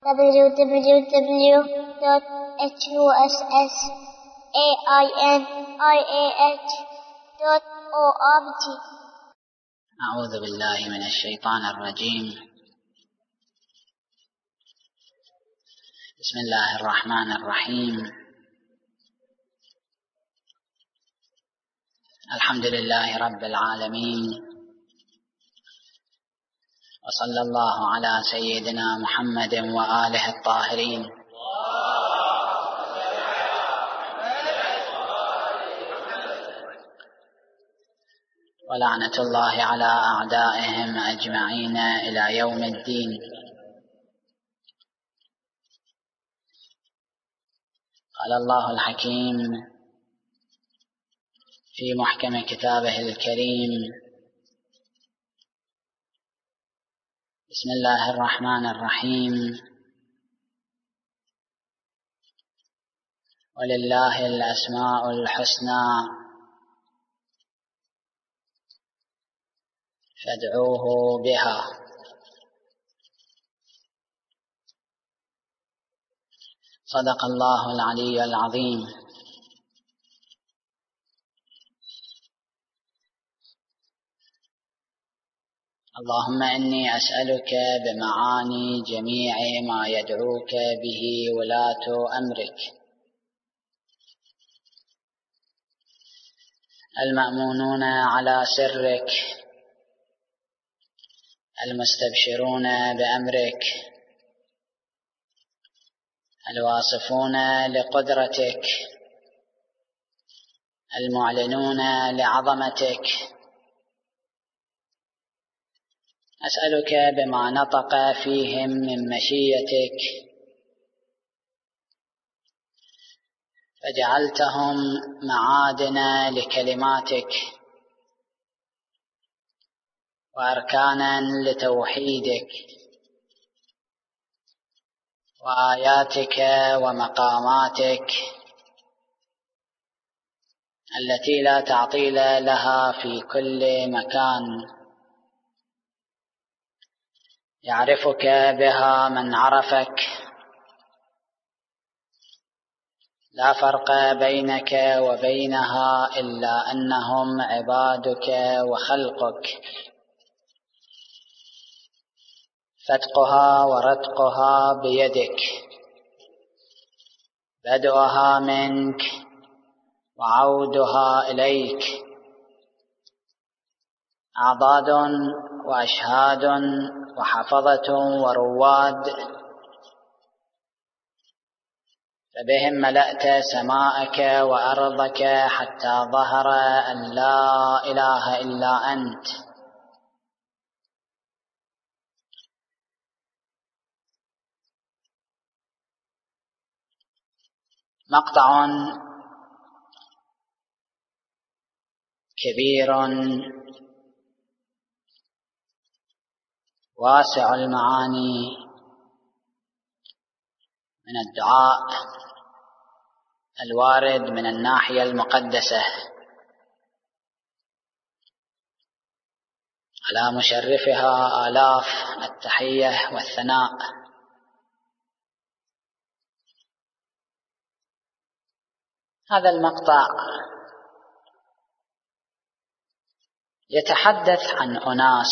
www.husainiah.org. أعوذ بالله من الشيطان الرجيم. بسم الله الرحمن الرحيم. الحمد لله رب العالمين، وصلى الله على سيدنا محمد وآله الطاهرين. ولعنة الله على أعدائهم أجمعين إلى يوم الدين. قال الله الحكيم في محكم كتابه الكريم: بسم الله الرحمن الرحيم. ولله الأسماء الحسنى فادعوه بها. صدق الله العلي العظيم. اللهم إني أسألك بمعاني جميع ما يدعوك به ولاة أمرك المأمونون على سرك، المستبشرون بأمرك، الواصفون لقدرتك، المعلنون لعظمتك. أسألك بما نطق فيهم من مشيتك فجعلتهم معادن لكلماتك وأركانا لتوحيدك وآياتك ومقاماتك التي لا تعطيل لها في كل مكان. يعرفك بها من عرفك، لا فرق بينك وبينها إلا أنهم عبادك وخلقك. فتقها ورتقها بيدك، بدءها منك وعودها إليك. أعضاد وأشهاد وحفظة ورواد، فبهم ملأت سماءك وأرضك حتى ظهر أن لا إله إلا أنت. مقطع كبير واسع المعاني من الدعاء الوارد من الناحية المقدسة على مشرفها آلاف التحية والثناء. هذا المقطع يتحدث عن أناس،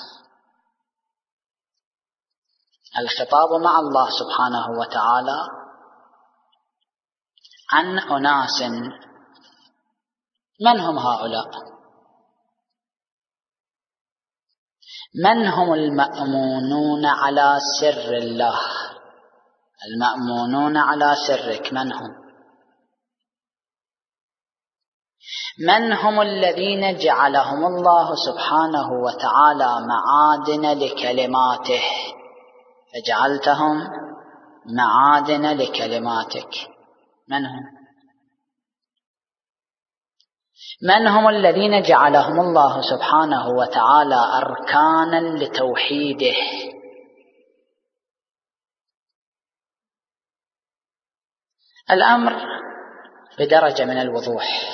الخطاب مع الله سبحانه وتعالى عن أناس. من هم هؤلاء؟ من هم المأمونون على سر الله؟ المأمونون على سرك من هم؟ من هم الذين جعلهم الله سبحانه وتعالى معادن لكلماته فجعلتهم معادن لكلماتك؟ من هم؟ من هم الذين جعلهم الله سبحانه وتعالى أركانا لتوحيده؟ الأمر بدرجة من الوضوح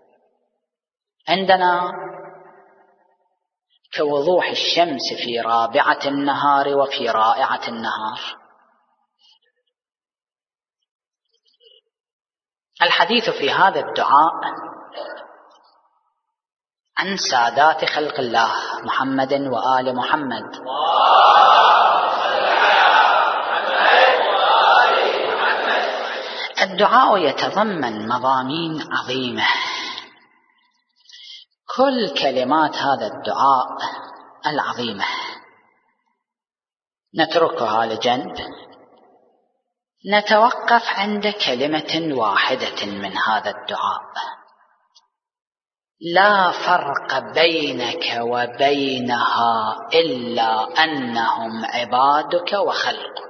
عندنا كوضوح الشمس في رابعة النهار وفي رائعة النهار. الحديث في هذا الدعاء عن سادات خلق الله محمد وآل محمد. الدعاء يتضمن مضامين عظيمة، كل كلمات هذا الدعاء العظيمة نتركها لجنب، نتوقف عند كلمة واحدة من هذا الدعاء: لا فرق بينك وبينها إلا أنهم عبادك وخلقك.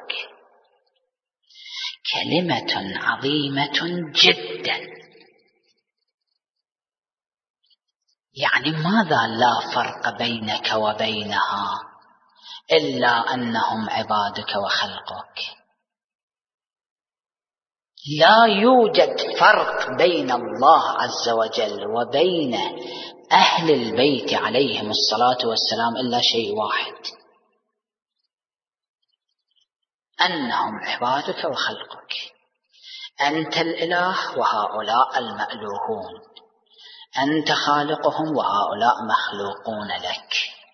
كلمة عظيمة جدا. يعني ماذا لا فرق بينك وبينها إلا أنهم عبادك وخلقك؟ لا يوجد فرق بين الله عز وجل وبين أهل البيت عليهم الصلاة والسلام إلا شيء واحد: أنهم عبادك وخلقك. أنت الإله وهؤلاء المألوهون، أنت خالقهم وهؤلاء مخلوقون لك.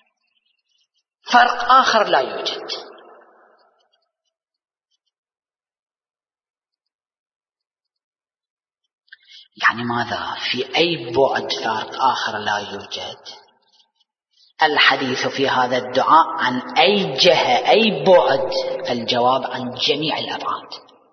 فرق آخر لا يوجد. يعني ماذا؟ في أي بعد فرق آخر لا يوجد؟ الحديث في هذا الدعاء عن أي جهة، أي بعد؟ الجواب عن جميع الأبعاد.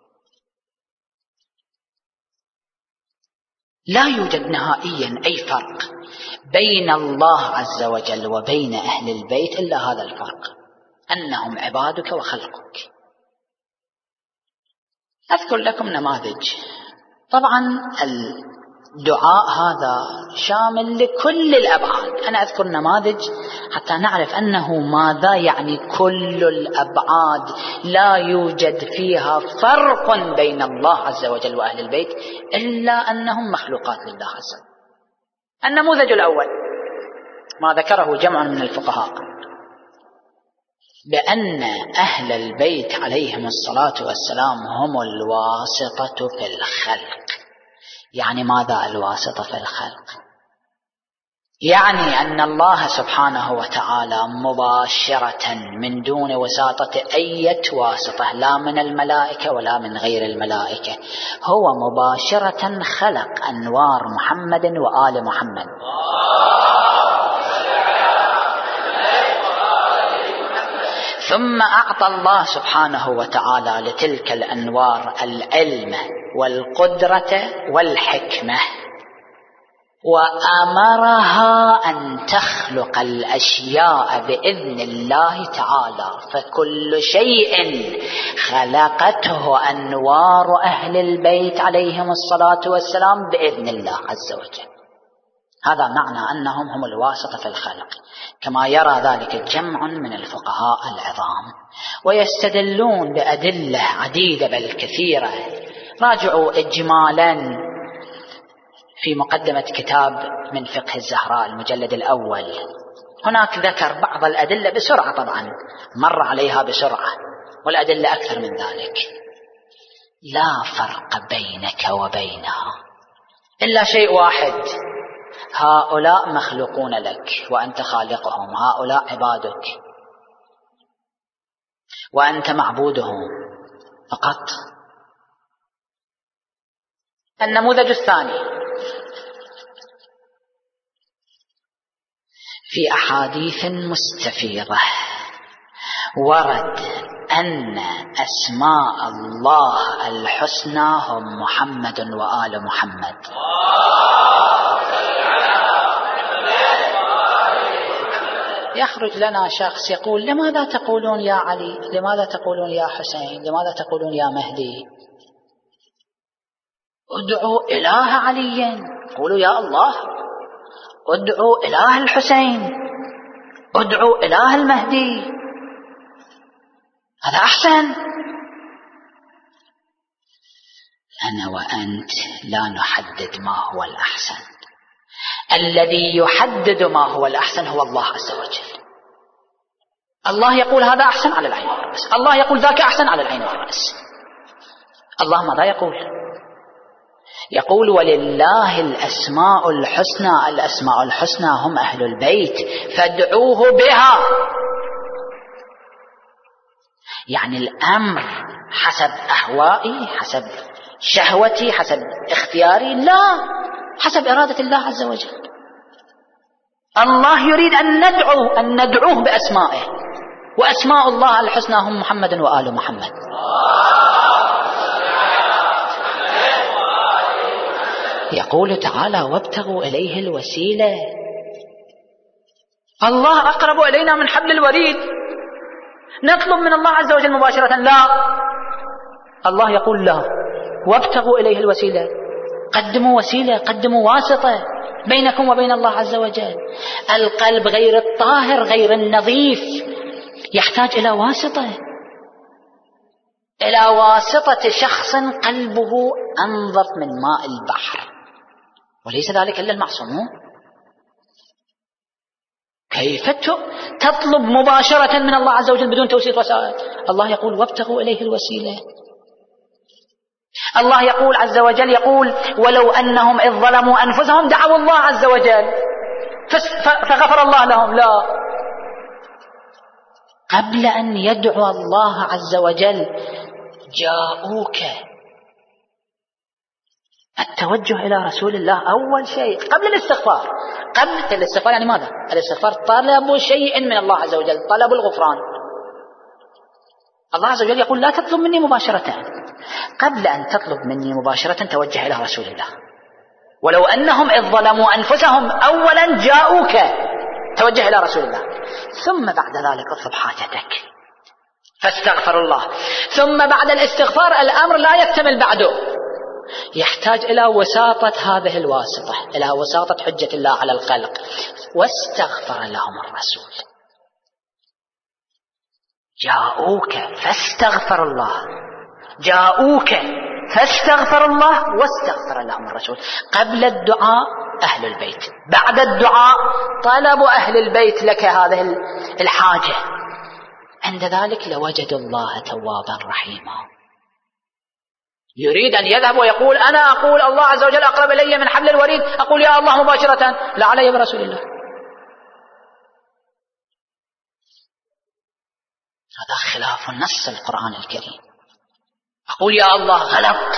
لا يوجد نهائيا أي فرق بين الله عز وجل وبين أهل البيت إلا هذا الفرق: أنهم عبادك وخلقك. أذكر لكم نماذج. طبعا الدعاء هذا شامل لكل الأبعاد، أنا أذكر نماذج حتى نعرف أنه ماذا يعني كل الأبعاد، لا يوجد فيها فرق بين الله عز وجل وأهل البيت إلا أنهم مخلوقات لله عز وجل. النموذج الأول ما ذكره جمع من الفقهاء بأن أهل البيت عليهم الصلاة والسلام هم الواسطة في الخلق. يعني ماذا الواسطة في الخلق؟ يعني أن الله سبحانه وتعالى مباشرة من دون وساطة أي واسطة، لا من الملائكة ولا من غير الملائكة، هو مباشرة خلق أنوار محمد وآل محمد. ثم أعطى الله سبحانه وتعالى لتلك الأنوار العلم والقدرة والحكمة، وأمرها أن تخلق الأشياء بإذن الله تعالى، فكل شيء خلقته أنوار أهل البيت عليهم الصلاة والسلام بإذن الله عز وجل. هذا معنى أنهم هم الواسطة في الخلق، كما يرى ذلك جمع من الفقهاء العظام، ويستدلون بأدلة عديدة بل كثيرة. راجعوا إجمالا في مقدمة كتاب من فقه الزهراء المجلد الأول، هناك ذكر بعض الأدلة بسرعة، طبعا مر عليها بسرعة، والأدلة أكثر من ذلك. لا فرق بينك وبينها إلا شيء واحد: هؤلاء مخلوقون لك وأنت خالقهم، هؤلاء عبادك وأنت معبودهم فقط. النموذج الثاني: في أحاديث مستفيضة ورد أن أسماء الله الحسنى هم محمد وآل محمد. يخرج لنا شخص يقول: لماذا تقولون يا علي؟ لماذا تقولون يا حسين؟ لماذا تقولون يا مهدي؟ ادعوا إله علي، قولوا يا الله. ادعوا إله الحسين، ادعوا إله المهدي، هذا أحسن. أنا وأنت لا نحدد ما هو الأحسن، الذي يحدد ما هو الأحسن هو الله عز وجل. الله يقول هذا أحسن على العين والرأس، الله يقول ذاك أحسن على العين والرأس. الله ماذا يقول؟ يقول ولله الأسماء الحسنى، الأسماء الحسنى هم أهل البيت فادعوه بها. يعني الأمر حسب أهوائي، حسب شهوتي، حسب اختياري؟ لا، حسب إرادة الله عز وجل. الله يريد أن ندعوه بأسمائه، وأسماء الله الحسنى هم محمد وآل محمد. يقول تعالى وابتغوا إليه الوسيلة. الله أقرب إلينا من حبل الوريد، نطلب من الله عز وجل مباشرة؟ لا، الله يقول لا، وابتغوا إليه الوسيلة. قدموا وسيلة، قدموا واسطة بينكم وبين الله عز وجل. القلب غير الطاهر، غير النظيف، يحتاج إلى واسطة، إلى واسطة شخص قلبه أنظف من ماء البحر، وليس ذلك إلا المعصومون. كيف تطلب مباشرة من الله عز وجل بدون توسيط وسائل؟ الله يقول وابتغوا إليه الوسيلة. الله يقول عز وجل، يقول ولو أنهم إذ ظلموا أنفسهم دعوا الله عز وجل فغفر الله لهم. لا، قبل أن يدعو الله عز وجل جاءوك. التوجه إلى رسول الله أول شيء قبل الاستغفار. قبل الاستغفار يعني ماذا؟ الاستغفار طلب شيء من الله عز وجل، طلب الغفران. الله عز وجل يقول لا تطلب مني مباشرة. قبل أن تطلب مني مباشرة توجه إلى رسول الله. ولو أنهم إذ ظلموا أنفسهم، أولا جاءوك، توجه إلى رسول الله. ثم بعد ذلك اطلب حاجتك فاستغفر الله. ثم بعد الاستغفار الأمر لا يكتمل بعده، يحتاج إلى وساطة هذه الواسطة، إلى وساطة حجة الله على الخلق. واستغفر لهم الرسول. جاءوك فاستغفر الله، جاءوك فاستغفر الله واستغفر لهم الرسول. قبل الدعاء أهل البيت، بعد الدعاء طلب أهل البيت لك هذه الحاجة. عند ذلك لوجدوا الله توابا رحيما. يريد أن يذهب ويقول أنا أقول الله عز وجل أقرب إلي من حبل الوريد، أقول يا الله مباشرة، لا، علي برسول الله. هذا خلاف نص القرآن الكريم. أقول يا الله غلط.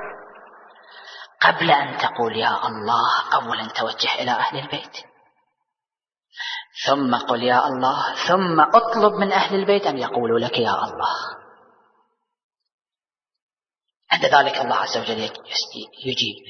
قبل أن تقول يا الله أولا توجه إلى أهل البيت، ثم قل يا الله، ثم أطلب من أهل البيت أن يقولوا لك يا الله. عند ذلك الله عز وجل يجيب.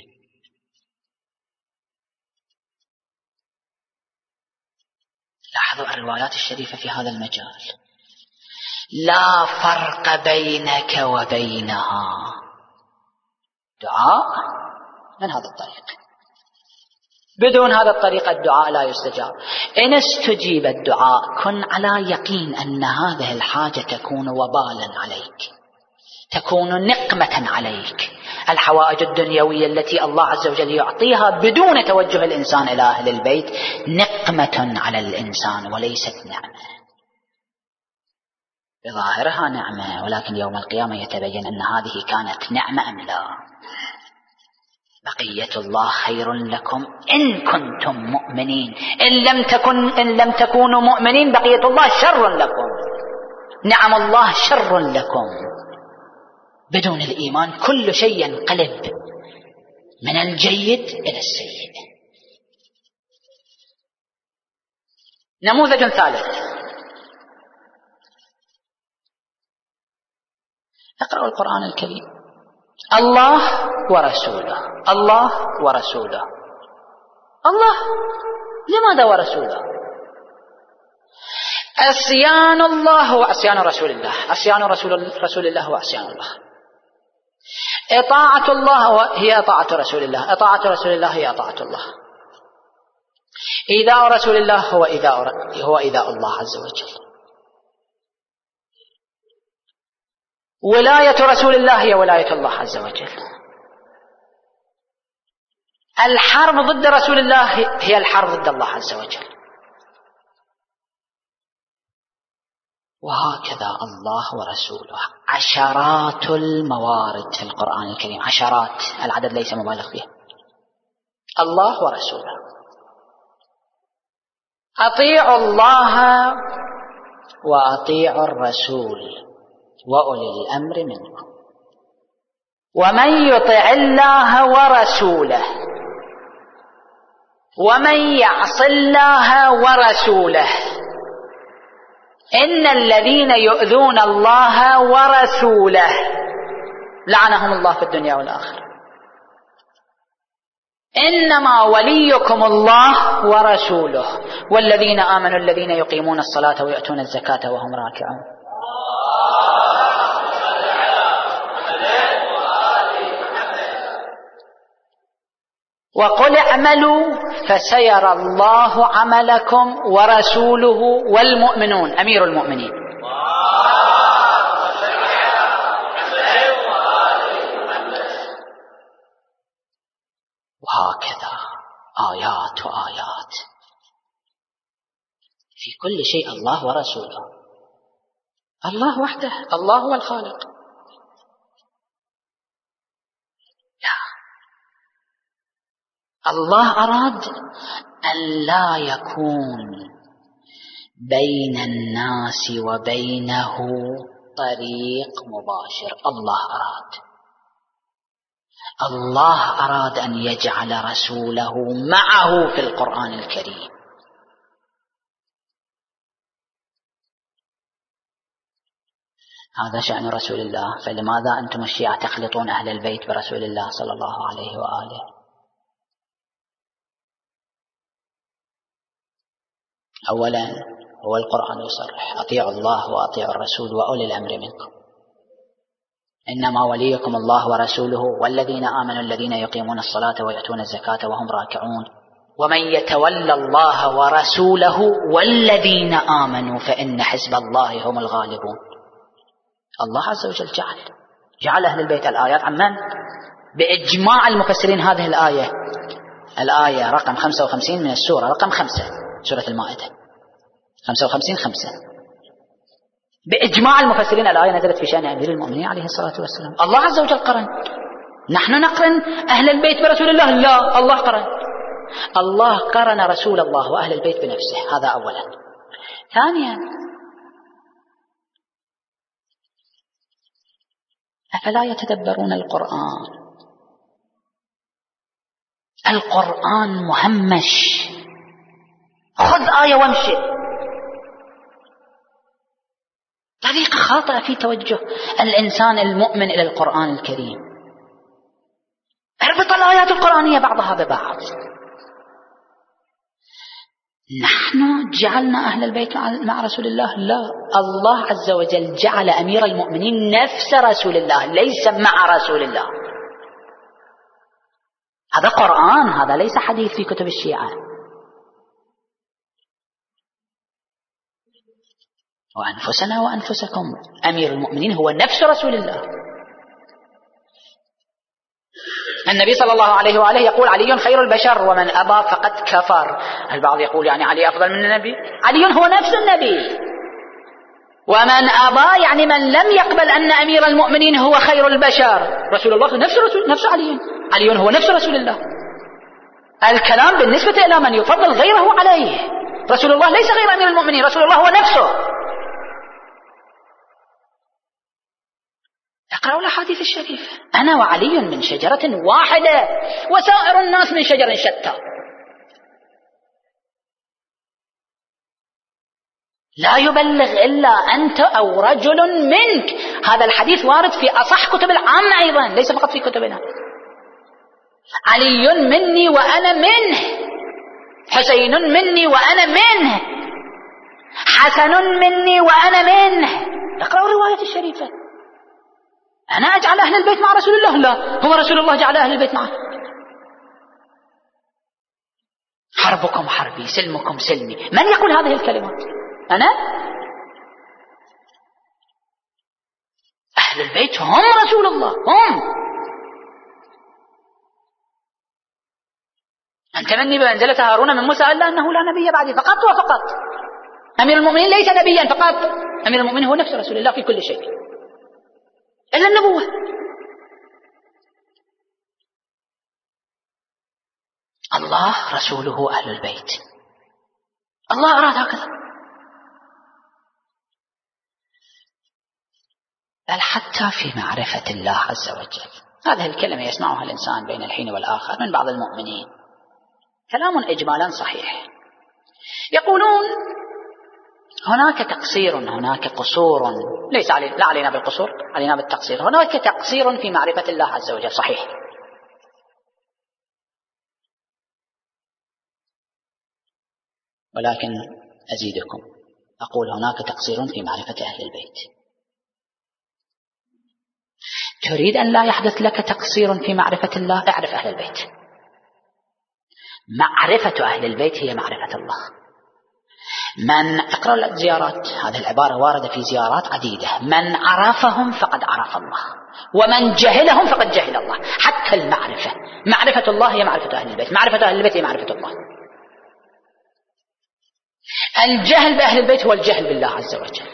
لاحظوا الروايات الشريفة في هذا المجال. لا فرق بينك وبينها. دعاء من هذا الطريق، بدون هذا الطريق الدعاء لا يستجاب. إن استجيب الدعاء كن على يقين أن هذه الحاجة تكون وبالا عليك، تكون نقمة عليك. الحوائج الدنيوية التي الله عز وجل يعطيها بدون توجه الإنسان إلى أهل البيت نقمة على الإنسان وليست نعمة. بظاهرها نعمة، ولكن يوم القيامة يتبين أن هذه كانت نعمة أم لا. بقية الله خير لكم إن كنتم مؤمنين، إن لم تكونوا مؤمنين بقية الله شر لكم. نعم الله شر لكم. بدون الإيمان كل شيء ينقلب من الجيد إلى السيء. نموذج ثالث. اقرأوا القرآن الكريم. الله ورسوله، الله ورسوله. الله لماذا ورسوله؟ عصيان الله وعصيان رسول الله، عصيان رسول الله وعصيان الله. إطاعة الله هي إطاعة رسول الله، إطاعة رسول الله هي إطاعة الله. إيذاء رسول الله هو إيذاء الله عز وجل. ولاية رسول الله هي ولاية الله عز وجل. الحرب ضد رسول الله هي الحرب ضد الله عز وجل. وهكذا الله ورسوله. عشرات الموارد في القرآن الكريم، عشرات، العدد ليس مبالغ فيه. الله ورسوله. أطيعوا الله وأطيعوا الرسول وأولي الأمر منكم. ومن يطع الله ورسوله ومن يعص الله ورسوله إن الذين يؤذون الله ورسوله لعنهم الله في الدنيا والآخرة. إنما وليكم الله ورسوله والذين آمنوا الذين يقيمون الصلاة ويؤتون الزكاة وهم راكعون. وقل اعملوا فسيرى الله عملكم ورسوله والمؤمنون. أمير المؤمنين. وهكذا آيات وآيات في كل شيء. الله ورسوله. الله وحده، الله هو الخالق. الله أراد أن لا يكون بين الناس وبينه طريق مباشر. الله أراد أن يجعل رسوله معه في القرآن الكريم. هذا شأن رسول الله. فلماذا أنتم الشيعة تخلطون أهل البيت برسول الله صلى الله عليه وآله؟ أولا هو القرآن يصرح: أطيعوا الله وأطيعوا الرسول وأولي الأمر منكم. إنما وليكم الله ورسوله والذين آمنوا الذين يقيمون الصلاة ويؤتون الزكاة وهم راكعون. ومن يتولى الله ورسوله والذين آمنوا فإن حزب الله هم الغالبون. الله عز وجل جعل أهل البيت. الآيات عمن؟ بإجماع المفسرين هذه الآية رقم 55 من السورة رقم 5 سورة المائدة 55:5. بإجماع المفسرين الآية نزلت في شأن أمير المؤمنين عليه الصلاة والسلام. الله عز وجل قرن. نحن نقرن أهل البيت برسول الله؟ لا، الله قرن. الله قرن رسول الله وأهل البيت بنفسه. هذا أولا. ثانيا، أفلا يتدبرون القرآن؟ القرآن مهمش. خذ آية وامشي. طريقة خاطئة في توجه الإنسان المؤمن إلى القرآن الكريم. اربط الآيات القرآنية بعضها ببعض. نحن جعلنا أهل البيت مع رسول الله؟ لا، الله عز وجل جعل أمير المؤمنين نفس رسول الله، ليس مع رسول الله. هذا قرآن، هذا ليس حديث في كتب الشيعة. وأنفسنا وأنفسكم. أمير المؤمنين هو نفس رسول الله. النبي صلى الله عليه وآله يقول: علي خير البشر ومن أبى فقد كفر. البعض يقول يعني علي أفضل من النبي. علي هو نفس النبي. ومن أبى يعني من لم يقبل أن أمير المؤمنين هو خير البشر. رسول الله نفس علي. علي هو نفس رسول الله. الكلام بالنسبة إلى من يفضل غيره عليه. رسول الله ليس غير أمير المؤمنين، رسول الله هو نفسه. اقرأوا الأحاديث الشريفة: أنا وعلي من شجرة واحدة وسائر الناس من شجر شتى. لا يبلغ إلا أنت أو رجل منك. هذا الحديث وارد في أصح كتب العامة أيضا، ليس فقط في كتبنا. علي مني وأنا منه، حسين مني وأنا منه، حسن مني وأنا منه. اقرأوا الرواية الشريفة. أنا أجعل أهل البيت مع رسول الله؟ لا، هو رسول الله جعل أهل البيت معه. حربكم حربي، سلمكم سلمي. من يقول هذه الكلمات؟ أنا؟ أهل البيت هم رسول الله، هم. أنت مني بمنزلة هارون من موسى إلا أنه لا نبي بعدي، فقط وفقط. أمير المؤمنين ليس نبيا فقط، أمير المؤمنين هو نفس رسول الله في كل شيء إلا النبوة. الله رسوله أهل البيت، الله أراد هكذا. بل حتى في معرفة الله عز وجل، هذه الكلمة يسمعها الإنسان بين الحين والآخر من بعض المؤمنين، كلام إجمالا صحيح، يقولون هناك تقصير، هناك قصور، ليس لا علينا بالقصور، علينا بالتقصير. هناك تقصير في معرفة الله عز وجل، صحيح، ولكن أزيدكم أقول هناك تقصير في معرفة أهل البيت. تريد أن لا يحدث لك تقصير في معرفة الله؟ اعرف أهل البيت. معرفة أهل البيت هي معرفة الله. من اقرأ الزيارات، هذه العبارة واردة في زيارات عديدة، من عرفهم فقد عرف الله، ومن جهلهم فقد جهل الله. حتى المعرفة، معرفة الله هي معرفة أهل البيت، معرفة أهل البيت هي معرفة الله. الجهل بأهل البيت هو الجهل بالله عز وجل،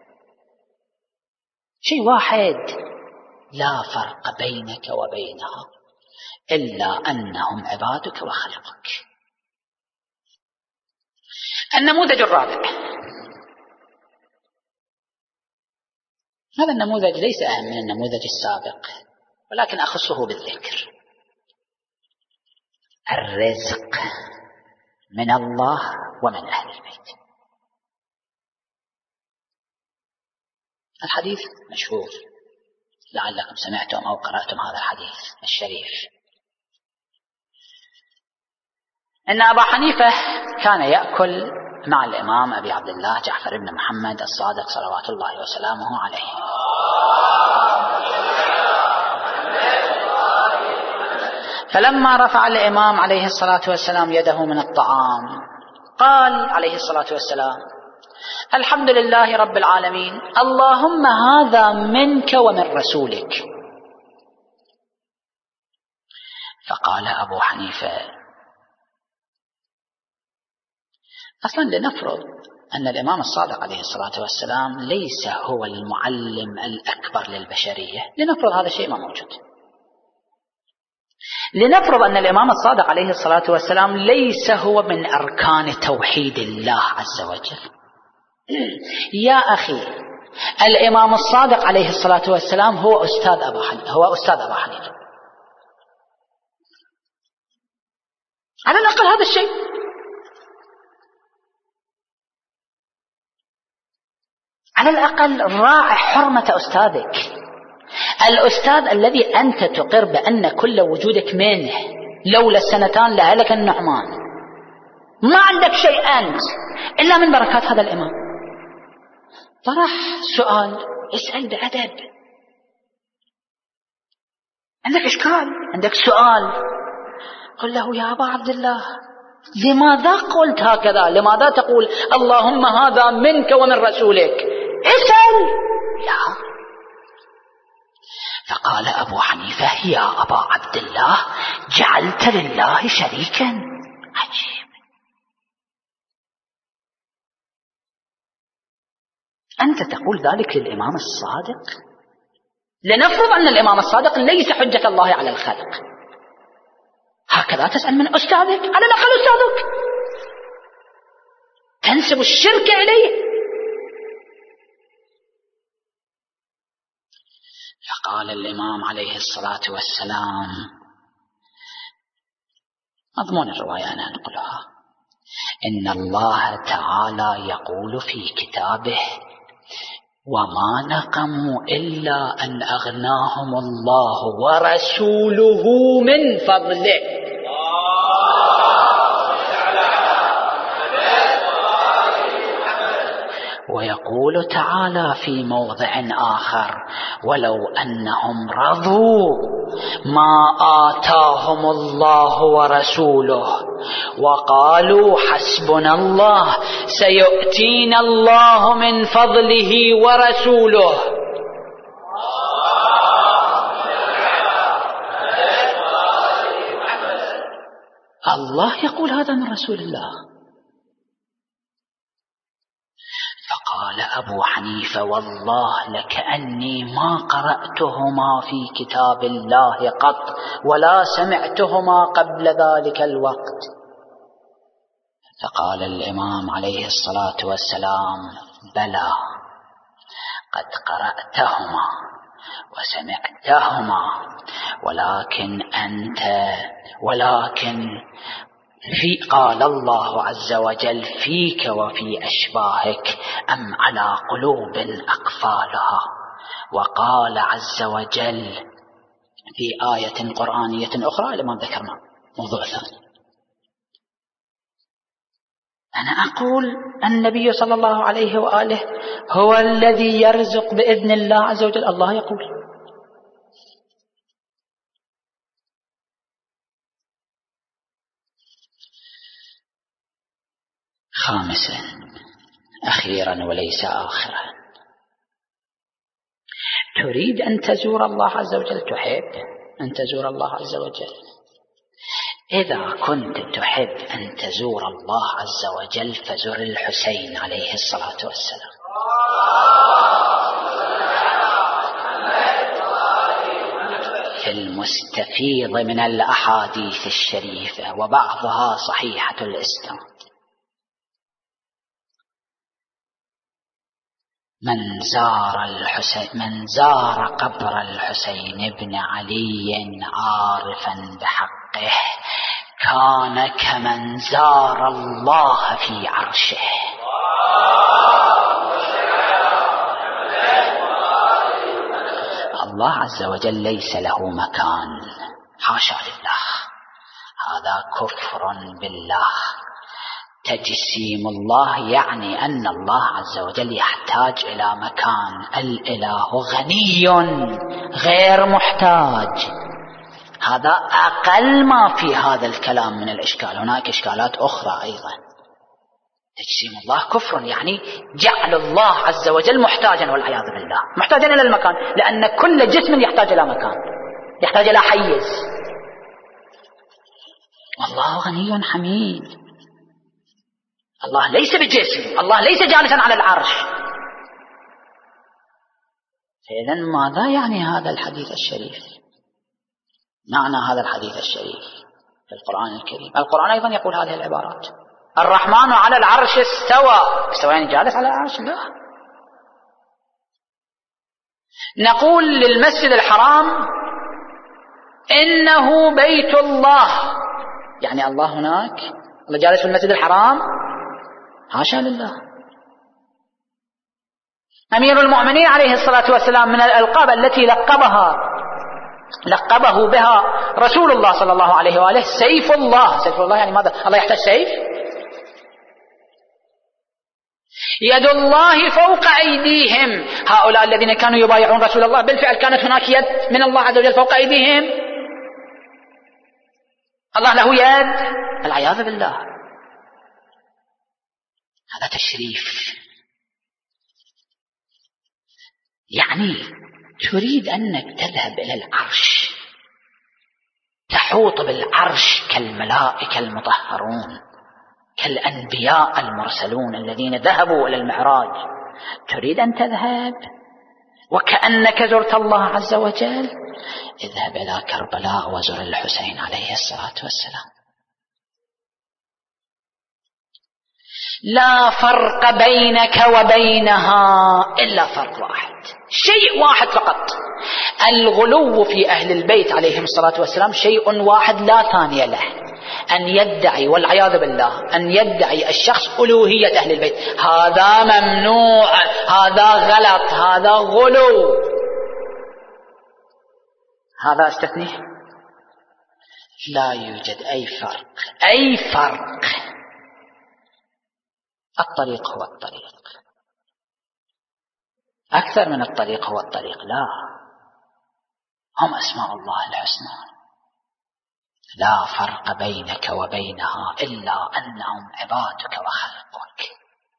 شيء واحد، لا فرق بينك وبينها إلا أنهم عبادك وخلقك. النموذج الرابع، هذا النموذج ليس أهم من النموذج السابق ولكن أخصه بالذكر. الرزق من الله ومن أهل البيت. الحديث مشهور، لعلكم سمعتم أو قرأتم هذا الحديث الشريف، إن أبا حنيفة كان يأكل مع الإمام أبي عبد الله جعفر بن محمد الصادق صلوات الله وسلامه عليه. فلما رفع الإمام عليه الصلاة والسلام يده من الطعام قال عليه الصلاة والسلام: الحمد لله رب العالمين، اللهم هذا منك ومن رسولك. فقال أبو حنيفة: أصلا لنفرض أن الإمام الصادق عليه الصلاة والسلام ليس هو المعلم الأكبر للبشرية، لنفرض هذا الشيء ما موجود، لنفرض أن الإمام الصادق عليه الصلاة والسلام ليس هو من أركان توحيد الله عز وجل. يا أخي، الإمام الصادق عليه الصلاة والسلام هو أستاذ أبا حنيفة، على الأقل هذا الشيء. على الأقل راعي حرمة أستاذك، الأستاذ الذي أنت تقر بأن كل وجودك منه، لولا السنتان لهلك النعمان، ما عندك شيء أنت إلا من بركات هذا الإمام. طرح سؤال، اسأل بأدب، عندك إشكال، عندك سؤال، قل له: يا أبا عبد الله، لماذا قلت هكذا؟ لماذا تقول اللهم هذا منك ومن رسولك؟ اسأل. لا. فقال أبو حنيفة: يا أبا عبد الله، جعلت لله شريكا. عجيب، أنت تقول ذلك للإمام الصادق؟ لنفرض أن الإمام الصادق ليس حجة الله على الخلق، هكذا تسأل من أستاذك؟ على الأقل أستاذك تنسب الشرك إليه. فقال الإمام عليه الصلاة والسلام، مضمون الرواية أنا أنقلها: إن الله تعالى يقول في كتابه: وما نقموا إلا أن أغناهم الله ورسوله من فضله. ويقول تعالى في موضع آخر: ولو أنهم رضوا ما آتاهم الله ورسوله وقالوا حسبنا الله سيؤتينا الله من فضله ورسوله. الله يقول هذا من رسول الله. فوالله لكأني ما قرأتهما في كتاب الله قط ولا سمعتهما قبل ذلك الوقت. فقال الإمام عليه الصلاة والسلام: بلى، قد قرأتهما وسمعتهما، ولكن قال الله عز وجل: فيك وفي أشباهك أم على قلوب أقفالها. وقال عز وجل في آية قرآنية أخرى لما ذكرنا موضوع ثاني. أنا أقول النبي صلى الله عليه وآله هو الذي يرزق بإذن الله عز وجل. الله يقول. خامسا أخيرا وليس آخرا، تريد أن تزور الله عز وجل، تحب أن تزور الله عز وجل. إذا كنت تحب أن تزور الله عز وجل فزر الحسين عليه الصلاة والسلام. في المستفيض من الأحاديث الشريفة وبعضها صحيحة الإسناد: من زار قبر الحسين بن علي عارفا بحقه كان كمن زار الله في عرشه. الله عز وجل ليس له مكان، حاشا لله، هذا كفر بالله. تجسيم الله يعني أن الله عز وجل يحتاج إلى مكان. الإله غني غير محتاج. هذا أقل ما في هذا الكلام من الإشكال. هناك إشكالات أخرى أيضا. تجسيم الله كفر يعني جعل الله عز وجل محتاجا، والعياذ بالله، محتاجا إلى المكان، لأن كل جسم يحتاج إلى مكان، يحتاج إلى حيز. والله غني حميد. الله ليس بجسم، الله ليس جالسا على العرش. إذن ماذا يعني هذا الحديث الشريف؟ معنى هذا الحديث الشريف في القرآن الكريم. القرآن أيضا يقول هذه العبارات: الرحمن على العرش استوى. استوى يعني جالس على العرش؟ لا. نقول للمسجد الحرام إنه بيت الله، يعني الله هناك، الله جالس في المسجد الحرام؟ حاشا لله. أمير المؤمنين عليه الصلاة والسلام من الألقاب التي لقبه بها رسول الله صلى الله عليه وآله سيف الله. سيف الله يعني ماذا؟ الله يحتاج سيف؟ يد الله فوق أيديهم. هؤلاء الذين كانوا يبايعون رسول الله بالفعل كانت هناك يد من الله عز وجل فوق أيديهم. الله له يد؟ العياذ بالله. هذا تشريف. يعني تريد أنك تذهب إلى العرش، تحوط بالعرش كالملائكة المطهرون، كالأنبياء المرسلون الذين ذهبوا إلى المعراج. تريد أن تذهب وكأنك زرت الله عز وجل؟ اذهب إلى كربلاء وزر الحسين عليه الصلاة والسلام. لا فرق بينك وبينها إلا فرق واحد، شيء واحد فقط: الغلو في أهل البيت عليهم الصلاة والسلام. شيء واحد لا ثاني له، أن يدعي، والعياذ بالله، أن يدعي الشخص ألوهية أهل البيت. هذا ممنوع، هذا غلط، هذا غلو. هذا استثنيه. لا يوجد أي فرق. الطريق هو الطريق، أكثر من الطريق هو الطريق. لا، هم أسماء الله الحسنى. لا فرق بينك وبينها إلا أنهم عبادك وخلقك.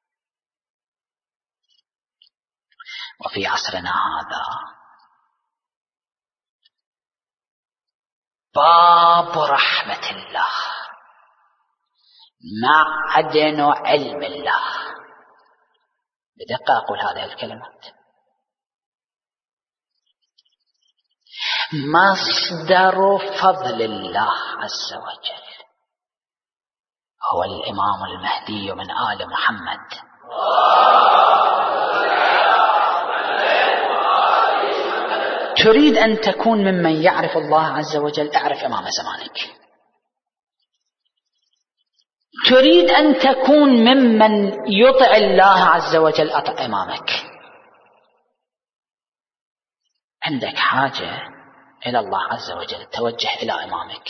وفي عصرنا هذا باب رحمة الله، معدن علم الله، بدقة أقول هذه الكلمات. مصدر فضل الله عز وجل هو الإمام المهدي من آل محمد. تريد أن تكون ممن يعرف الله عز وجل، اعرف إمام زمانك. تريد أن تكون ممن يطع الله عز وجل، أطع إمامك. عندك حاجة إلى الله عز وجل، توجه إلى إمامك.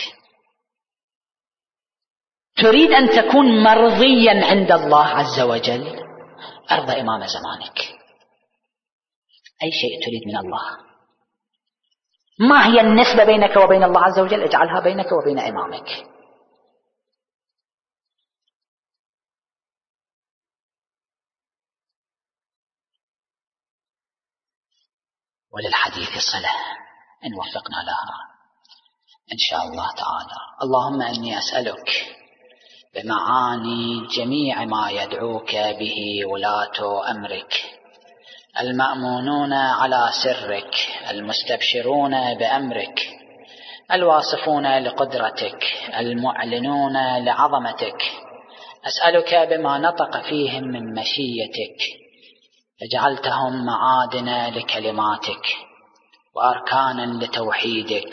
تريد أن تكون مرضيا عند الله عز وجل، أرضى إمام زمانك. أي شيء تريد من الله، ما هي النسبة بينك وبين الله عز وجل، اجعلها بينك وبين إمامك. وللحديث صلة إن وفقنا لها إن شاء الله تعالى. اللهم إني أسألك بمعاني جميع ما يدعوك به ولاة أمرك، المأمونون على سرك، المستبشرون بأمرك، الواصفون لقدرتك، المعلنون لعظمتك. أسألك بما نطق فيهم من مشيتك، فجعلتهم معادن لكلماتك وأركانا لتوحيدك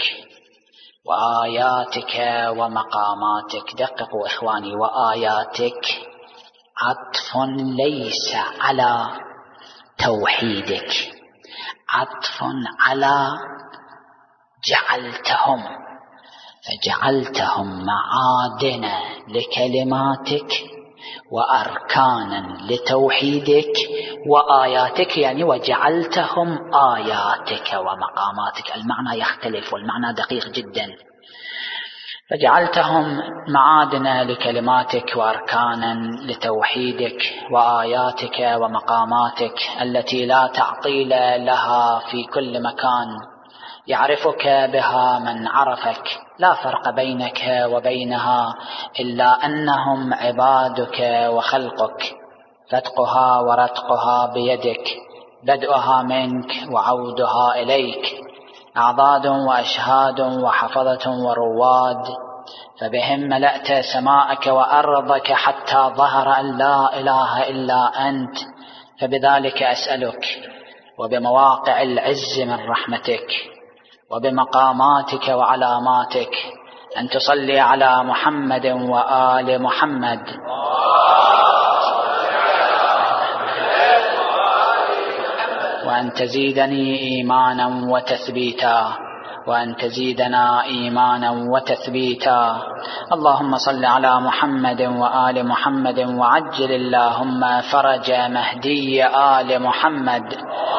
وآياتك ومقاماتك. دققوا إخواني، وآياتك عطف ليس على توحيدك، عطف على جعلتهم، فجعلتهم معادن لكلماتك وأركانا لتوحيدك وآياتك، يعني وجعلتهم آياتك ومقاماتك. المعنى يختلف والمعنى دقيق جدا. فجعلتهم معادن لكلماتك وأركانا لتوحيدك وآياتك ومقاماتك التي لا تعطيل لها في كل مكان، يعرفك بها من عرفك، لا فرق بينك وبينها إلا أنهم عبادك وخلقك، فتقها ورتقها بيدك، بدءها منك وعودها إليك، أعضاد وأشهاد وحفظة ورواد، فبهم ملأت سماءك وأرضك حتى ظهر أن لا إله إلا أنت. فبذلك أسألك وبمواقع العز من رحمتك وبمقاماتك وعلاماتك أن تصلي على محمد وآل محمد، وأن تزيدني إيمانا وتثبيتا، وأن تزيدنا إيمانا وتثبيتا. اللهم صل على محمد وآل محمد، وعجل اللهم فرج مهدي آل محمد.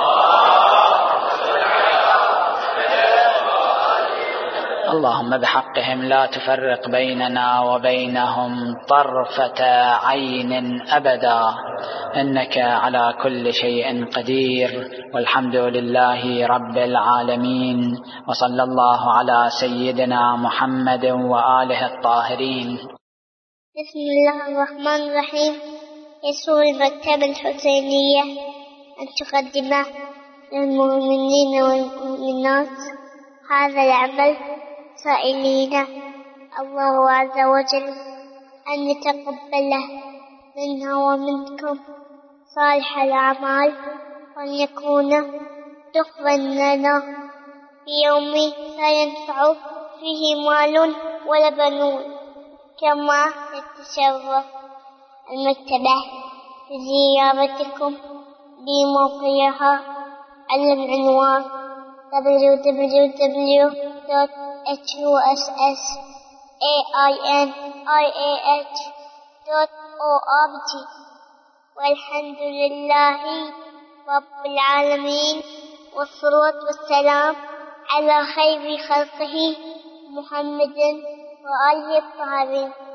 اللهم بحقهم لا تفرق بيننا وبينهم طرفة عين أبدا، إنك على كل شيء قدير، والحمد لله رب العالمين، وصلى الله على سيدنا محمد وآله الطاهرين. بسم الله الرحمن الرحيم. يسر المكتبة الحسينية أن تقدم للمؤمنين والمؤمنات هذا العمل، سائلين الله عز وجل أن يتقبله منا ومنكم صالح الأعمال، وأن يكون دخلا لنا في يوم لا ينفع فيه مال ولا بنون. كما تتشرف المكتبة بزيارتكم بموقعها على العنوان www.husainiah.org. والحمد لله رب العالمين، والصلاة والسلام على خير خلقه محمد وآله الطاهرين.